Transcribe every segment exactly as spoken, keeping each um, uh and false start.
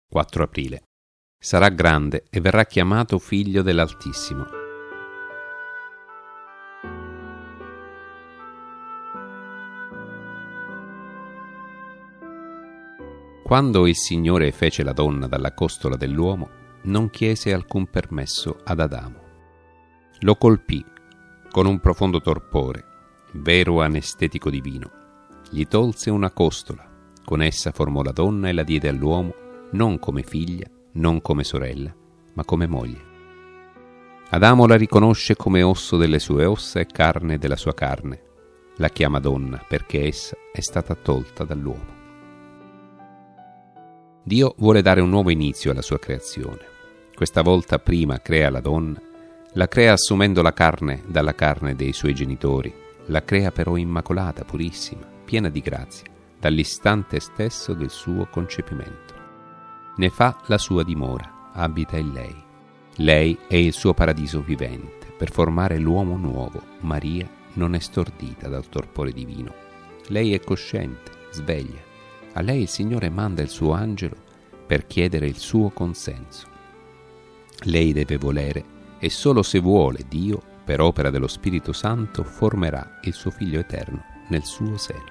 quattro aprile. Sarà grande e verrà chiamato figlio dell'Altissimo. Quando il Signore fece la donna dalla costola dell'uomo, non chiese alcun permesso ad Adamo. Lo colpì con un profondo torpore, vero anestetico divino. Gli tolse una costola, con essa formò la donna e la diede all'uomo, non come figlia, non come sorella, ma come moglie. Adamo la riconosce come osso delle sue ossa e carne della sua carne. La chiama donna perché essa è stata tolta dall'uomo. Dio vuole dare un nuovo inizio alla sua creazione. Questa volta prima crea la donna, la crea assumendo la carne dalla carne dei suoi genitori, la crea però immacolata, purissima, piena di grazia, dall'istante stesso del suo concepimento. Ne fa la sua dimora, abita in lei. Lei è il suo paradiso vivente, per formare l'uomo nuovo. Maria non è stordita dal torpore divino. Lei è cosciente, sveglia. A lei il Signore manda il suo angelo per chiedere il suo consenso. Lei deve volere e solo se vuole Dio, per opera dello Spirito Santo, formerà il suo Figlio eterno nel suo seno.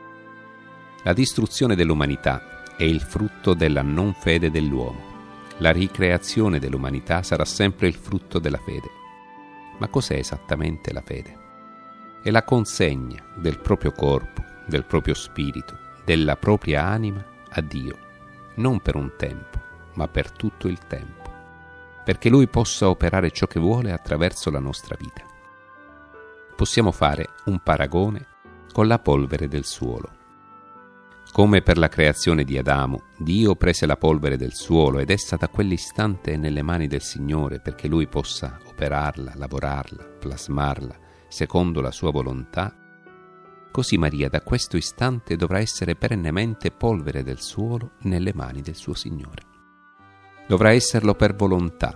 La distruzione dell'umanità è il frutto della non fede dell'uomo. La ricreazione dell'umanità sarà sempre il frutto della fede. Ma cos'è esattamente la fede? È la consegna del proprio corpo, del proprio spirito, della propria anima a Dio, non per un tempo, ma per tutto il tempo, perché Lui possa operare ciò che vuole attraverso la nostra vita. Possiamo fare un paragone con la polvere del suolo. Come per la creazione di Adamo, Dio prese la polvere del suolo ed essa da quell'istante è nelle mani del Signore perché Lui possa operarla, lavorarla, plasmarla, secondo la sua volontà. Così Maria da questo istante dovrà essere perennemente polvere del suolo nelle mani del suo Signore. Dovrà esserlo per volontà.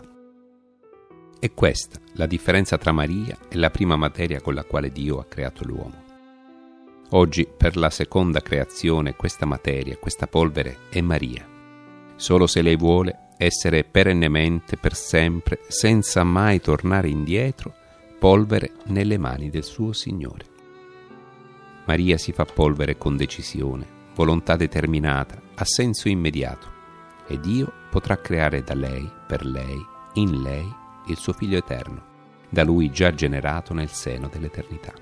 È questa la differenza tra Maria e la prima materia con la quale Dio ha creato l'uomo. Oggi, per la seconda creazione, questa materia, questa polvere è Maria. Solo se lei vuole essere perennemente, per sempre, senza mai tornare indietro, polvere nelle mani del suo Signore. Maria si fa polvere con decisione, volontà determinata, a senso immediato, e Dio potrà creare da lei, per lei, in lei, il suo Figlio eterno, da Lui già generato nel seno dell'eternità.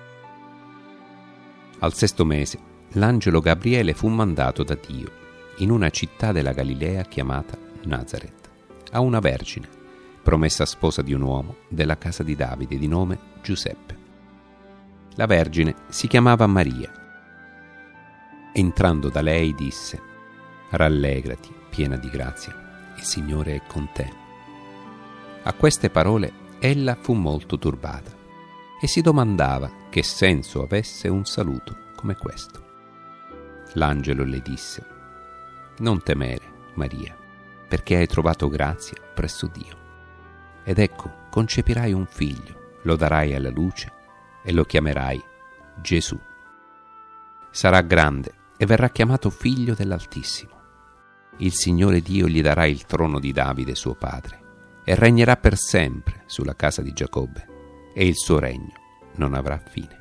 Al sesto mese, l'angelo Gabriele fu mandato da Dio in una città della Galilea chiamata Nazaret, a una vergine, promessa sposa di un uomo della casa di Davide di nome Giuseppe. La vergine si chiamava Maria. Entrando da lei disse: «Rallegrati, piena di grazia, il Signore è con te». A queste parole ella fu molto turbata e si domandava che senso avesse un saluto come questo. L'angelo le disse: «Non temere, Maria, perché hai trovato grazia presso Dio. Ed ecco, concepirai un figlio, lo darai alla luce e lo chiamerai Gesù. Sarà grande e verrà chiamato figlio dell'Altissimo. Il Signore Dio gli darà il trono di Davide suo padre e regnerà per sempre sulla casa di Giacobbe e il suo regno non avrà fine».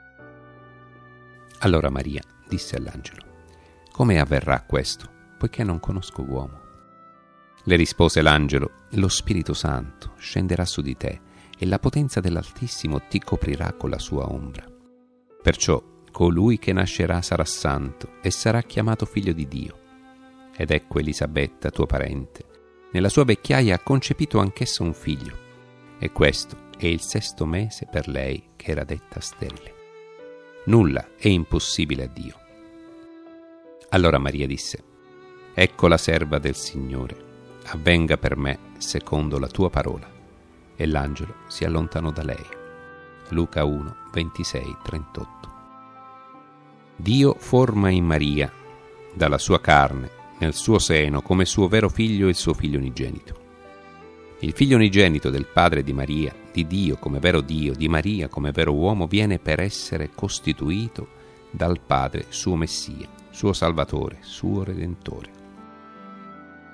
Allora Maria disse all'angelo: «Come avverrà questo, poiché non conosco uomo?» Le rispose l'angelo: «Lo Spirito Santo scenderà su di te e la potenza dell'Altissimo ti coprirà con la sua ombra. Perciò colui che nascerà sarà santo e sarà chiamato figlio di Dio. Ed ecco Elisabetta, tua parente, nella sua vecchiaia ha concepito anch'essa un figlio, e questo è il sesto mese per lei che era detta sterile. Nulla è impossibile a Dio». Allora Maria disse: «Ecco la serva del Signore, avvenga per me secondo la tua parola». E l'angelo si allontanò da lei. Luca uno, ventisei trentotto. Dio forma in Maria, dalla sua carne, nel suo seno, come suo vero figlio il suo figlio unigenito. Il figlio unigenito del padre di Maria, di Dio come vero Dio, di Maria come vero uomo, viene per essere costituito dal Padre suo Messia, suo Salvatore, suo Redentore.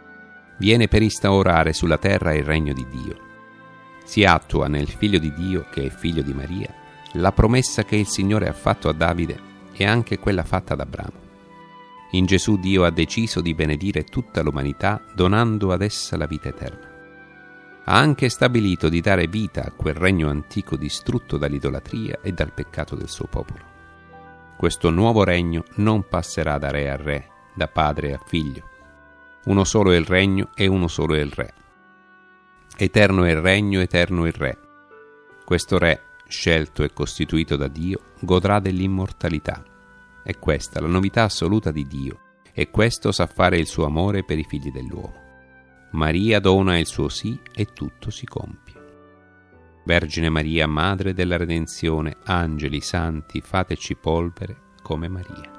viene per instaurare sulla terra il regno di Dio. Si attua nel Figlio di Dio, che è figlio di Maria, la promessa che il Signore ha fatto a Davide e anche quella fatta ad Abramo. In Gesù Dio ha deciso di benedire tutta l'umanità donando ad essa la vita eterna. Ha anche stabilito di dare vita a quel regno antico distrutto dall'idolatria e dal peccato del suo popolo. Questo nuovo regno non passerà da re a re, da padre a figlio. Uno solo è il regno e uno solo è il re. Eterno è il regno, eterno è il re. Questo re, scelto e costituito da Dio, godrà dell'immortalità. È questa la novità assoluta di Dio, e questo sa fare il suo amore per i figli dell'uomo. Maria dona il suo sì e tutto si compie. Vergine Maria, Madre della Redenzione, angeli, santi, fateci polvere come Maria.